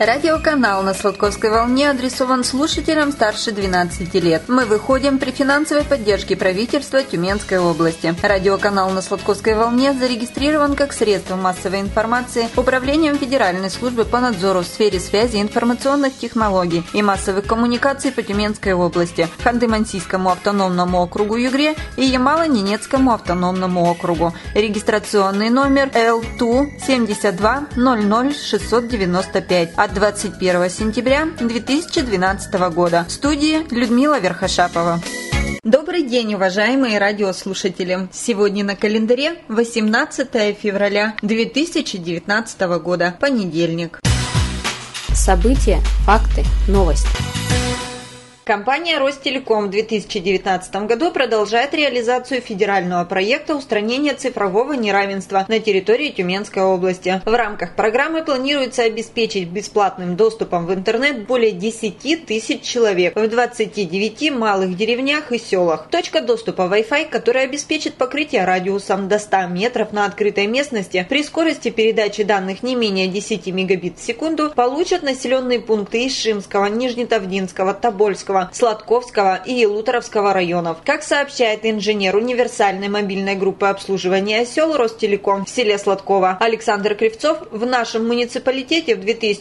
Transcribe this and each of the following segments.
Радиоканал на Сладковской волне адресован слушателям старше 12 лет. Мы выходим при финансовой поддержке правительства Тюменской области. Радиоканал на Сладковской волне зарегистрирован как средство массовой информации Управлением Федеральной службы по надзору в сфере связи, информационных технологий и массовых коммуникаций по Тюменской области, Ханты-Мансийскому автономному округу Югре и Ямало-Ненецкому автономному округу. Регистрационный номер L2 72 00 695 от 21 сентября 2012 года. В студии Людмила Верхошапова. Добрый день, уважаемые радиослушатели! Сегодня на календаре 18 февраля 2019 года, понедельник. События, факты, новости. Компания «Ростелеком» в 2019 году продолжает реализацию федерального проекта устранения цифрового неравенства на территории Тюменской области. В рамках программы планируется обеспечить бесплатным доступом в интернет более 10 тысяч человек в 29 малых деревнях и селах. Точка доступа Wi-Fi, которая обеспечит покрытие радиусом до 100 метров на открытой местности при скорости передачи данных не менее 10 мегабит в секунду, получат населенные пункты Ишимского, Нижнетавдинского, Тобольского, Сладковского и Елуторовского районов. Как сообщает инженер универсальной мобильной группы обслуживания сел Ростелеком в селе Сладково Александр Кривцов, в нашем муниципалитете в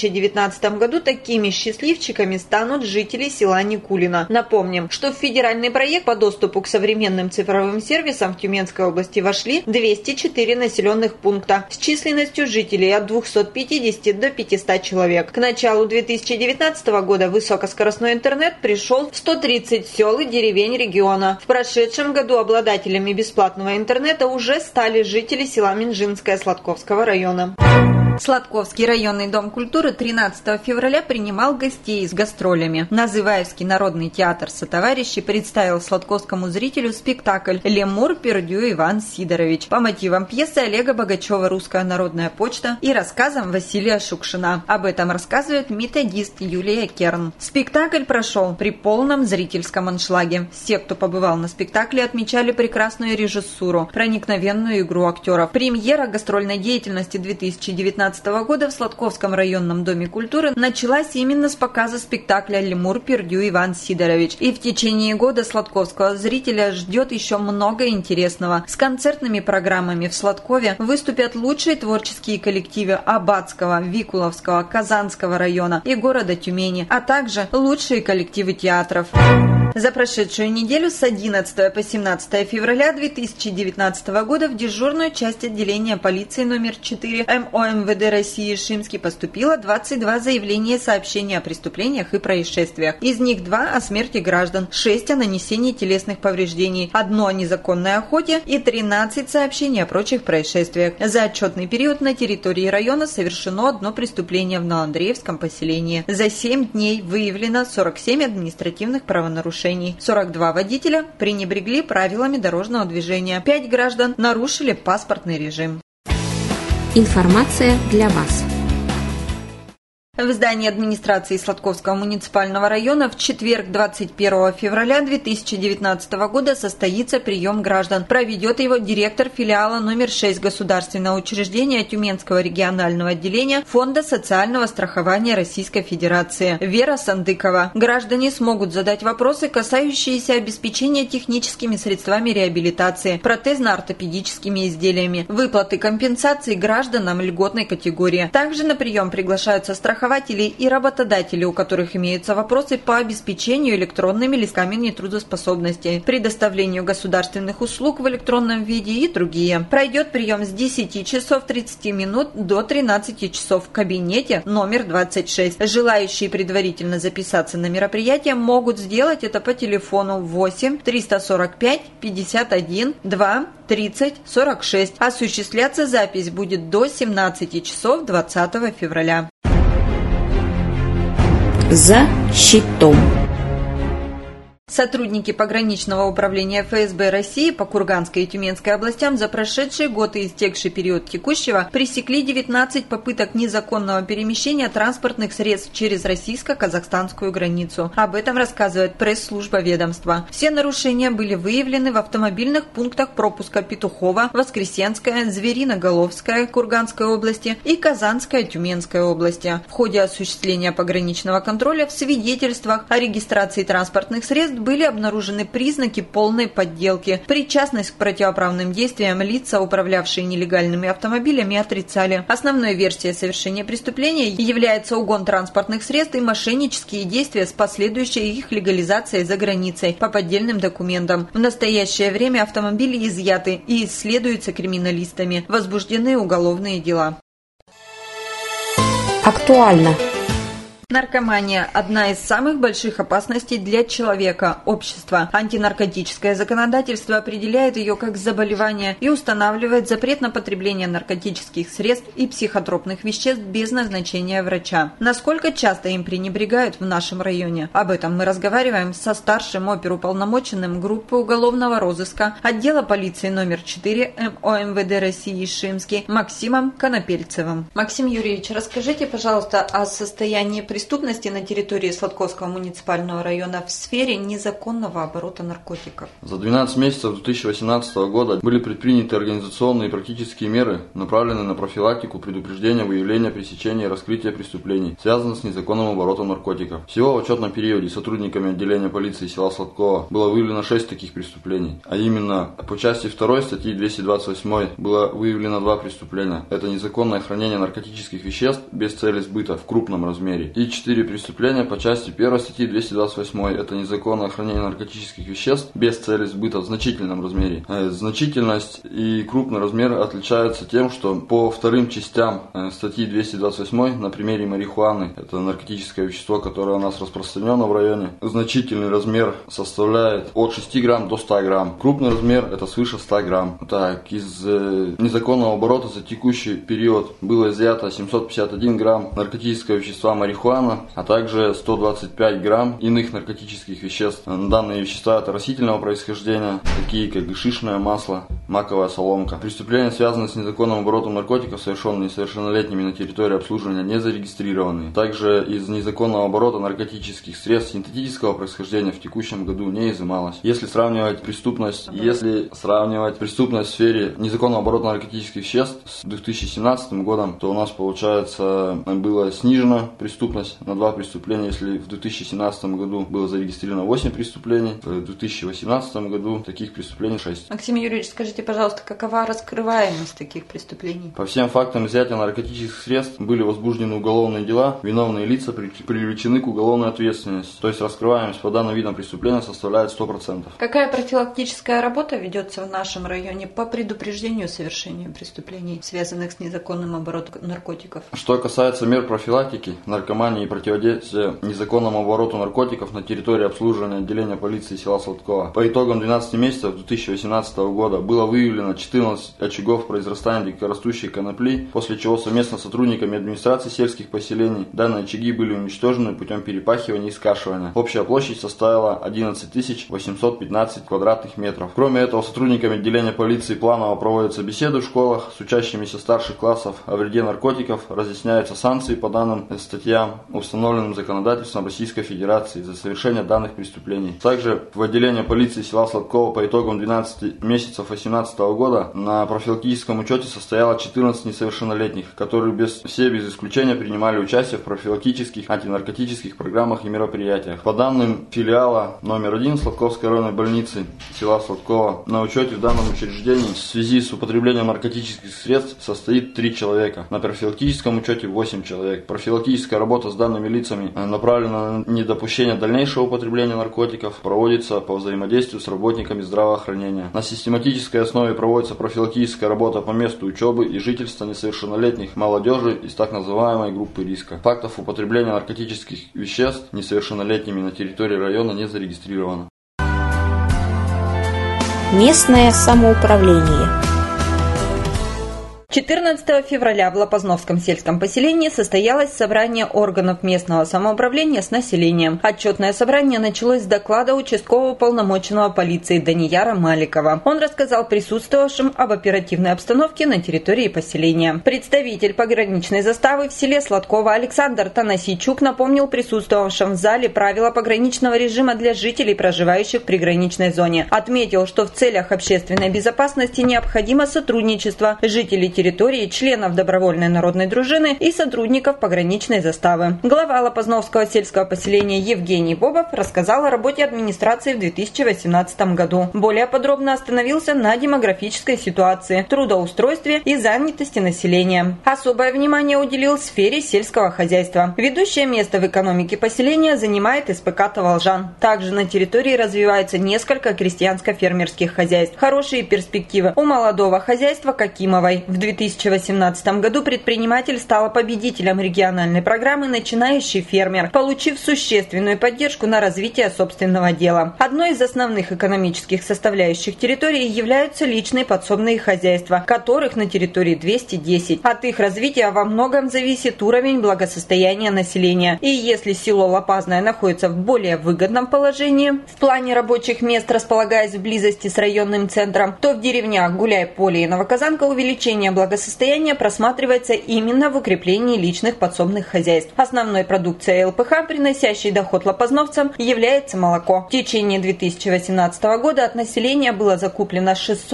2019 году такими счастливчиками станут жители села Никулино. Напомним, что в федеральный проект по доступу к современным цифровым сервисам в Тюменской области вошли 204 населенных пункта с численностью жителей от 250 до 500 человек. К началу 2019 года высокоскоростной интернет пришел в 130 сел и деревень региона. В прошедшем году обладателями бесплатного интернета уже стали жители села Минжинское Сладковского района. Сладковский районный дом культуры 13 февраля принимал гостей с гастролями. Называевский народный театр «Сотоварищи» представил сладковскому зрителю спектакль «Лемур Пердю Иван Сидорович» по мотивам пьесы Олега Богачева «Русская народная почта» и рассказам Василия Шукшина. Об этом рассказывает методист Юлия Керн. Спектакль прошел при полном зрительском аншлаге. Все, кто побывал на спектакле, отмечали прекрасную режиссуру, проникновенную игру актеров. Премьера гастрольной деятельности 2019 года в Сладковском районном доме культуры началась именно с показа спектакля «Лемур Пердю Иван Сидорович». И в течение года сладковского зрителя ждет еще много интересного. С концертными программами в Сладкове выступят лучшие творческие коллективы Аббатского, Викуловского, Казанского района и города Тюмени, а также лучшие коллективы театров. За прошедшую неделю с 11 по 17 февраля 2019 года в дежурную часть отделения полиции номер 4 МОМВД России Ишимский поступило 22 заявления и сообщения о преступлениях и происшествиях. Из них 2 о смерти граждан, 6 о нанесении телесных повреждений, 1 о незаконной охоте и 13 сообщений о прочих происшествиях. За отчетный период на территории района совершено 1 преступление в Новоандреевском поселении. За 7 дней выявлено 47 административных правонарушений. 42 водителя пренебрегли правилами дорожного движения. 5 граждан нарушили паспортный режим. Информация для вас. В здании администрации Сладковского муниципального района в четверг, 21 февраля 2019 года состоится прием граждан. Проведет его директор филиала номер 6 государственного учреждения Тюменского регионального отделения Фонда социального страхования Российской Федерации Вера Сандыкова. Граждане смогут задать вопросы, касающиеся обеспечения техническими средствами реабилитации, протезно-ортопедическими изделиями, выплаты компенсаций гражданам льготной категории. Также на прием приглашаются страхователи и работодатели, у которых имеются вопросы по обеспечению электронными листками нетрудоспособности, предоставлению государственных услуг в электронном виде и другие. Пройдет прием с 10 часов 30 минут до 13 часов в кабинете номер 26. Желающие предварительно записаться на мероприятие могут сделать это по телефону 8 345 51 2 30 46. Осуществляться запись будет до 17 часов 20 февраля. За щитом. Сотрудники пограничного управления ФСБ России по Курганской и Тюменской областям за прошедший год и истекший период текущего пресекли 19 попыток незаконного перемещения транспортных средств через российско-казахстанскую границу. Об этом рассказывает пресс-служба ведомства. Все нарушения были выявлены в автомобильных пунктах пропуска Петухово, Воскресенская, Звериноголовская Курганской области и Казанская Тюменской области. В ходе осуществления пограничного контроля в свидетельствах о регистрации транспортных средств были обнаружены признаки полной подделки. Причастность к противоправным действиям лица, управлявшие нелегальными автомобилями, отрицали. Основной версией совершения преступления является угон транспортных средств и мошеннические действия с последующей их легализацией за границей по поддельным документам. В настоящее время автомобили изъяты и исследуются криминалистами. Возбуждены уголовные дела. Актуально. Наркомания – одна из самых больших опасностей для человека, общества. Антинаркотическое законодательство определяет ее как заболевание и устанавливает запрет на потребление наркотических средств и психотропных веществ без назначения врача. Насколько часто им пренебрегают в нашем районе? Об этом мы разговариваем со старшим оперуполномоченным группы уголовного розыска отдела полиции номер 4 МО МВД России Шимский Максимом Конопельцевым. Максим Юрьевич, расскажите, пожалуйста, о состоянии преступности на территории Сладковского муниципального района в сфере незаконного оборота наркотиков. За 12 месяцев 2018 года были предприняты организационные и практические меры, направленные на профилактику, предупреждение, выявление, пресечение и раскрытие преступлений, связанных с незаконным оборотом наркотиков. Всего в отчетном периоде сотрудниками отделения полиции села Сладкова было выявлено 6 таких преступлений, а именно по части 2 статьи 228 было выявлено 2 преступления. Это незаконное хранение наркотических веществ без цели сбыта в крупном размере и 4 преступления по части 1 статьи 228. Это незаконное хранение наркотических веществ без цели сбыта в значительном размере. Значительность и крупный размер отличаются тем, что по вторым частям статьи 228 на примере марихуаны, это наркотическое вещество, которое у нас распространено в районе, значительный размер составляет от 6 грамм до 100 грамм. Крупный размер это свыше 100 грамм. Так, из незаконного оборота за текущий период было изъято 751 грамм наркотического вещества марихуана, а также 125 грамм иных наркотических веществ. Данные вещества это растительного происхождения, такие как гашишное масло, маковая соломка. Преступления, связанные с незаконным оборотом наркотиков, совершенные несовершеннолетними на территории обслуживания, не зарегистрированы. Также из незаконного оборота наркотических средств синтетического происхождения в текущем году не изымалось. Если сравнивать преступность в сфере незаконного оборота наркотических веществ с 2017 годом, то у нас получается была снижена преступность на 2 преступления. Если в 2017 году было зарегистрировано 8 преступлений, в 2018 году таких преступлений 6. Максим Юрьевич, скажите, пожалуйста, какова раскрываемость таких преступлений? По всем фактам изъятия наркотических средств были возбуждены уголовные дела, виновные лица привлечены к уголовной ответственности. То есть раскрываемость по данным видам преступления составляет 100%. Какая профилактическая работа ведется в нашем районе по предупреждению совершения преступлений, связанных с незаконным оборотом наркотиков? Что касается мер профилактики, наркомании и противодействия незаконному обороту наркотиков на территории обслуживания отделения полиции села Сладкова, по итогам 12 месяцев 2018 года было выявлено 14 очагов произрастания дикорастущей конопли, после чего совместно с сотрудниками администрации сельских поселений данные очаги были уничтожены путем перепахивания и скашивания. Общая площадь составила 11 815 квадратных метров. Кроме этого, сотрудниками отделения полиции планово проводятся беседы в школах с учащимися старших классов о вреде наркотиков, разъясняются санкции по данным статьям, установленным законодательством Российской Федерации за совершение данных преступлений. Также в отделении полиции села Сладкова по итогам 12 месяцев 2018 года на профилактическом учете состояло 14 несовершеннолетних, которые без исключения принимали участие в профилактических антинаркотических программах и мероприятиях. По данным филиала номер 1 Сладковской районной больницы села Сладкова, на учете в данном учреждении в связи с употреблением наркотических средств состоит 3 человека. На профилактическом учете 8 человек. Профилактическая работа с данными лицами, направлена на недопущение дальнейшего употребления наркотиков, проводится по взаимодействию с работниками здравоохранения. На систематической основе проводится профилактическая работа по месту учебы и жительства несовершеннолетних молодежи из так называемой группы риска. Фактов употребления наркотических веществ несовершеннолетними на территории района не зарегистрировано. Местное самоуправление. 14 февраля в Лопазновском сельском поселении состоялось собрание органов местного самоуправления с населением. Отчетное собрание началось с доклада участкового уполномоченного полиции Данияра Маликова. Он рассказал присутствовавшим об оперативной обстановке на территории поселения. Представитель пограничной заставы в селе Сладково Александр Танасийчук напомнил присутствовавшим в зале правила пограничного режима для жителей, проживающих в приграничной зоне. Отметил, что в целях общественной безопасности необходимо сотрудничество жителей территории, членов добровольной народной дружины и сотрудников пограничной заставы. Глава Лопазновского сельского поселения Евгений Бобов рассказал о работе администрации в 2018 году. Более подробно остановился на демографической ситуации, трудоустройстве и занятости населения. Особое внимание уделил сфере сельского хозяйства. Ведущее место в экономике поселения занимает СПК «Таволжан». Также на территории развивается несколько крестьянско-фермерских хозяйств. Хорошие перспективы у молодого хозяйства Какимовой. В 2018 году предприниматель стала победителем региональной программы «Начинающий фермер», получив существенную поддержку на развитие собственного дела. Одной из основных экономических составляющих территории являются личные подсобные хозяйства, которых на территории 210. От их развития во многом зависит уровень благосостояния населения. И если село Лопазное находится в более выгодном положении в плане рабочих мест, располагаясь в близости с районным центром, то в деревнях Гуляй-Поле и Новоказанка увеличение благосостояния просматривается именно в укреплении личных подсобных хозяйств. Основной продукцией ЛПХ, приносящей доход лопазновцам, является молоко. В течение 2018 года от населения было закуплено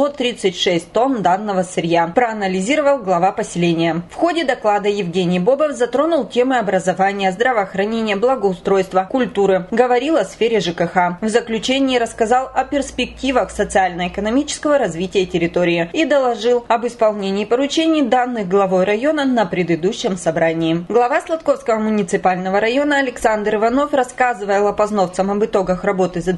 636 тонн данного сырья, проанализировал глава поселения. В ходе доклада Евгений Бобов затронул темы образования, здравоохранения, благоустройства, культуры, говорил о сфере ЖКХ. В заключении рассказал о перспективах социально-экономического развития территории и доложил об исполнении поручений, данных главой района на предыдущем собрании. Глава Сладковского муниципального района Александр Иванов, рассказывая лопазновцам об итогах работы за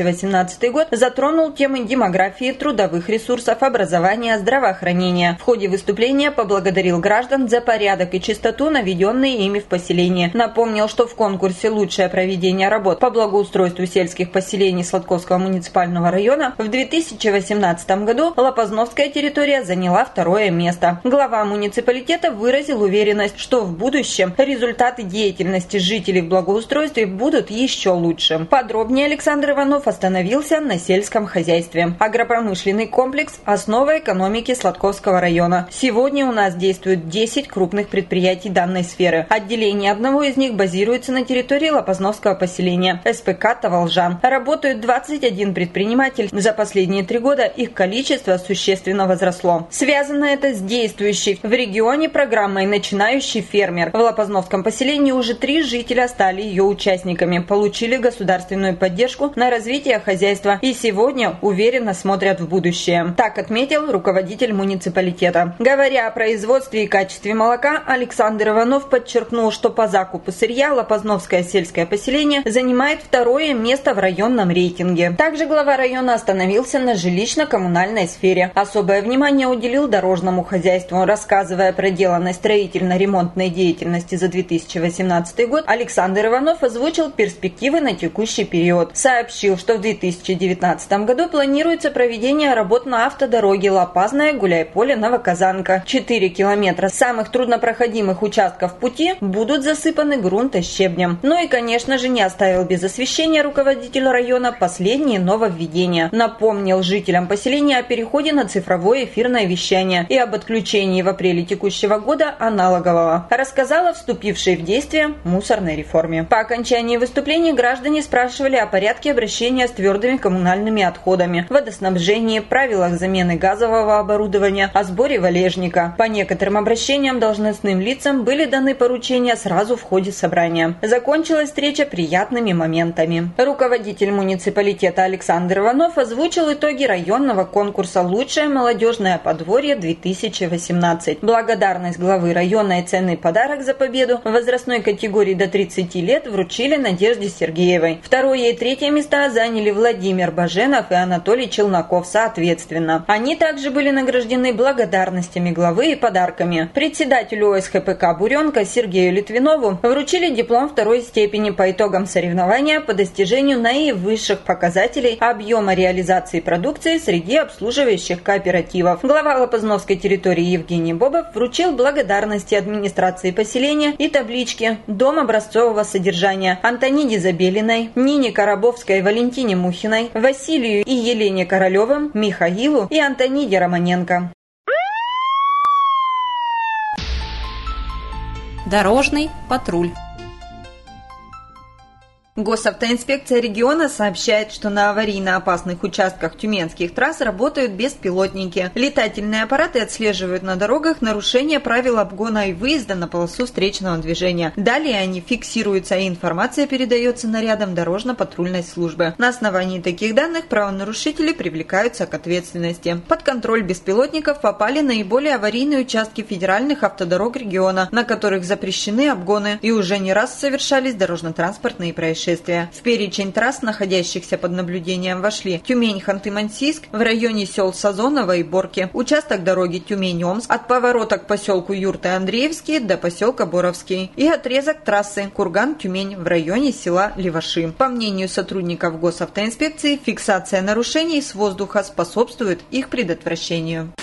2018 год, затронул темы демографии, трудовых ресурсов, образования, здравоохранения. В ходе выступления поблагодарил граждан за порядок и чистоту, наведенные ими в поселении. Напомнил, что в конкурсе «Лучшее проведение работ по благоустройству сельских поселений Сладковского муниципального района» в 2018 году Лопазновская территория заняла второе место. Глава муниципалитета выразил уверенность, что в будущем результаты деятельности жителей в благоустройстве будут еще лучше. Подробнее Александр Иванов остановился на сельском хозяйстве. Агропромышленный комплекс – основа экономики Сладковского района. Сегодня у нас действует 10 крупных предприятий данной сферы. Отделение одного из них базируется на территории Лопазновского поселения – СПК «Таволжан». Работают 21 предприниматель. За последние 3 года их количество существенно возросло. Связано это с действующей в регионе программой «Начинающий фермер». В Лопазновском поселении уже 3 жителя стали ее участниками, получили государственную поддержку на развитие хозяйства и сегодня уверенно смотрят в будущее. Так отметил руководитель муниципалитета. Говоря о производстве и качестве молока, Александр Иванов подчеркнул, что по закупу сырья Лопазновское сельское поселение занимает второе место в районном рейтинге. Также глава района остановился на жилищно-коммунальной сфере. Особое внимание уделил дорожному хозяйству. Рассказывая о проделанной строительно-ремонтной деятельности за 2018 год, Александр Иванов озвучил перспективы на текущий период. Сообщил, что в 2019 году планируется проведение работ на автодороге Лопазное, Гуляй-Поле, Новоказанка. 4 километра самых труднопроходимых участков пути будут засыпаны грунтощебнем. Ну и, конечно же, не оставил без освещения руководитель района последние нововведения. Напомнил жителям поселения о переходе на цифровое эфирное вещание и об отключении в апреле текущего года аналогового. Рассказал о вступившей в действие мусорной реформе. По окончании выступления граждане спрашивали о порядке обращения с твердыми коммунальными отходами, водоснабжении, правилах замены газового оборудования, о сборе валежника. По некоторым обращениям должностным лицам были даны поручения сразу в ходе собрания. Закончилась встреча приятными моментами. Руководитель муниципалитета Александр Иванов озвучил итоги районного конкурса «Лучшее молодежное подворье 2018». Благодарность главы района и ценный подарок за победу в возрастной категории до 30 лет вручили Надежде Сергеевой. Второе и третье места заняли Владимир Баженов и Анатолий Челноков соответственно. Они также были награждены благодарностями главы и подарками. Председателю ОСХПК «Буренка» Сергею Литвинову вручили диплом второй степени по итогам соревнования по достижению наивысших показателей объема реализации продукции среди обслуживающих кооперативов. Глава Лопазновской территории Евгений Бобов вручил благодарности администрации поселения и таблички «Дом образцового содержания» Антониде Забелиной, Нине Коробовской, Валентине Мухиной, Василию и Елене Королевым, Михаилу и Антониде Романенко. Дорожный патруль. Госавтоинспекция региона сообщает, что на аварийно опасных участках тюменских трасс работают беспилотники. Летательные аппараты отслеживают на дорогах нарушения правил обгона и выезда на полосу встречного движения. Далее они фиксируются, и информация передается нарядам дорожно-патрульной службы. На основании таких данных правонарушители привлекаются к ответственности. Под контроль беспилотников попали наиболее аварийные участки федеральных автодорог региона, на которых запрещены обгоны, и уже не раз совершались дорожно-транспортные происшествия. В перечень трасс, находящихся под наблюдением, вошли Тюмень-Ханты-Мансийск в районе сел Сазоново и Борки, участок дороги Тюмень-Омск от поворота к поселку Юрты-Андреевский до поселка Боровский и отрезок трассы Курган-Тюмень в районе села Леваши. По мнению сотрудников госавтоинспекции, фиксация нарушений с воздуха способствует их предотвращению.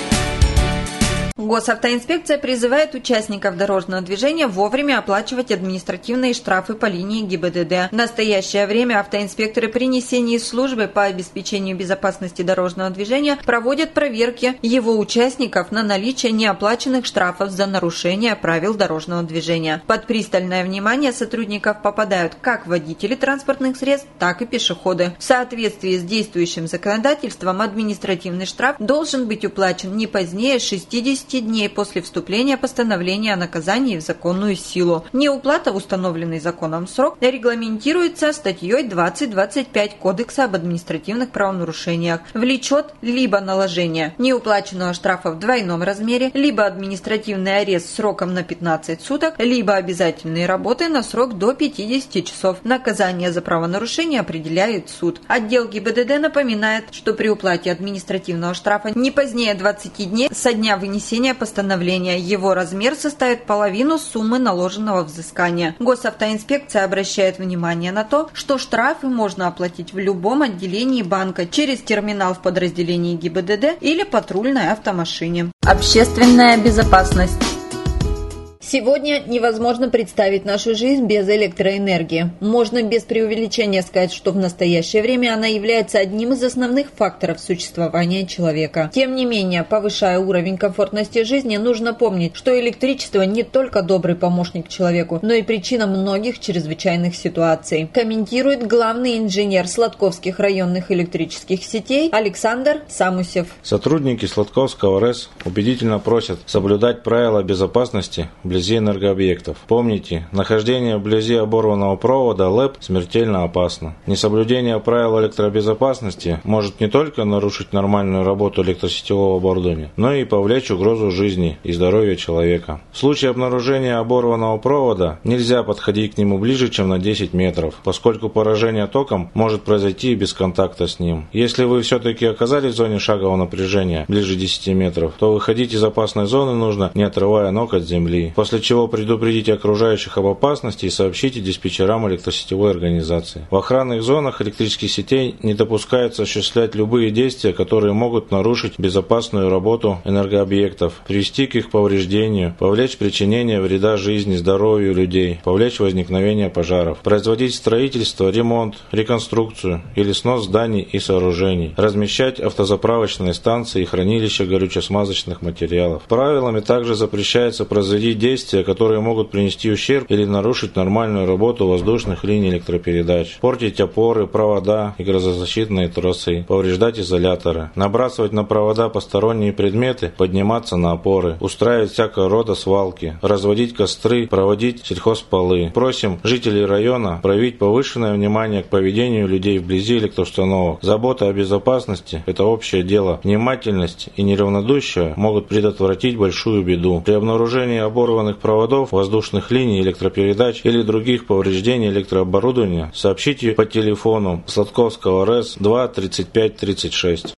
Госавтоинспекция призывает участников дорожного движения вовремя оплачивать административные штрафы по линии ГИБДД. В настоящее время автоинспекторы при несении службы по обеспечению безопасности дорожного движения проводят проверки его участников на наличие неоплаченных штрафов за нарушение правил дорожного движения. Под пристальное внимание сотрудников попадают как водители транспортных средств, так и пешеходы. В соответствии с действующим законодательством административный штраф должен быть уплачен не позднее 60 дней после вступления постановления о наказании в законную силу. Неуплата в установленный законом срок регламентируется статьей 20.25 Кодекса об административных правонарушениях. Влечет либо наложение неуплаченного штрафа в двойном размере, либо административный арест сроком на 15 суток, либо обязательные работы на срок до 50 часов. Наказание за правонарушение определяет суд. Отдел ГИБДД напоминает, что при уплате административного штрафа не позднее 20 дней со дня вынесения постановления его размер составит половину суммы наложенного взыскания. Госавтоинспекция обращает внимание на то, что штрафы можно оплатить в любом отделении банка через терминал в подразделении ГИБДД или патрульной автомашине. Общественная безопасность. Сегодня невозможно представить нашу жизнь без электроэнергии. Можно без преувеличения сказать, что в настоящее время она является одним из основных факторов существования человека. Тем не менее, повышая уровень комфортности жизни, нужно помнить, что электричество не только добрый помощник человеку, но и причина многих чрезвычайных ситуаций. Комментирует главный инженер Сладковских районных электрических сетей Александр Самусев. Сотрудники Сладковского РЭС убедительно просят соблюдать правила безопасности вблизи энергообъектов. Помните, нахождение вблизи оборванного провода ЛЭП смертельно опасно. Несоблюдение правил электробезопасности может не только нарушить нормальную работу электросетевого оборудования, но и повлечь угрозу жизни и здоровья человека. В случае обнаружения оборванного провода нельзя подходить к нему ближе, чем на 10 метров, поскольку поражение током может произойти и без контакта с ним. Если вы все-таки оказались в зоне шагового напряжения ближе 10 метров, то выходить из опасной зоны нужно, не отрывая ног от земли. После чего предупредите окружающих об опасности и сообщите диспетчерам электросетевой организации. В охранных зонах электрических сетей не допускается осуществлять любые действия, которые могут нарушить безопасную работу энергообъектов, привести к их повреждению, повлечь причинение вреда жизни, здоровью людей, повлечь возникновение пожаров, производить строительство, ремонт, реконструкцию или снос зданий и сооружений, размещать автозаправочные станции и хранилища горюче-смазочных материалов. Правилами также запрещается производить действия, которые могут принести ущерб или нарушить нормальную работу воздушных линий электропередач, портить опоры, провода и грозозащитные тросы, повреждать изоляторы, набрасывать на провода посторонние предметы, подниматься на опоры, устраивать всякого рода свалки, разводить костры, проводить сельхозполы. Просим жителей района проявить повышенное внимание к поведению людей вблизи электроустановок. Забота о безопасности – это общее дело. Внимательность и неравнодушие могут предотвратить большую беду. При обнаружении оборванных проводов, воздушных линий, электропередач или других повреждений электрооборудования сообщите по телефону Сладковского РЭС 2 35 36.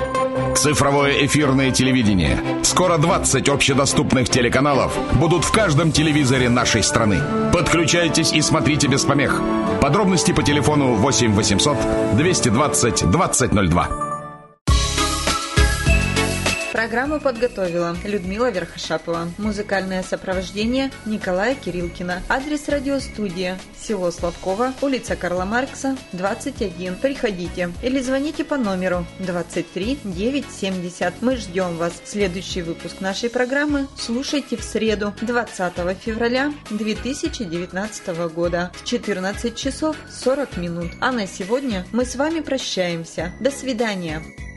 Цифровое эфирное телевидение. Скоро 20 общедоступных телеканалов будут в каждом телевизоре нашей страны. Подключайтесь и смотрите без помех. Подробности по телефону 8 800 220 2002. Программу подготовила Людмила Верхошапова. Музыкальное сопровождение Николая Кириллкина. Адрес радиостудии: село Славково, улица Карла Маркса, 21. Приходите или звоните по номеру 23 970. Мы ждем вас. Следующий выпуск нашей программы слушайте в среду, 20 февраля 2019 года в 14 часов 40 минут. А на сегодня мы с вами прощаемся. До свидания.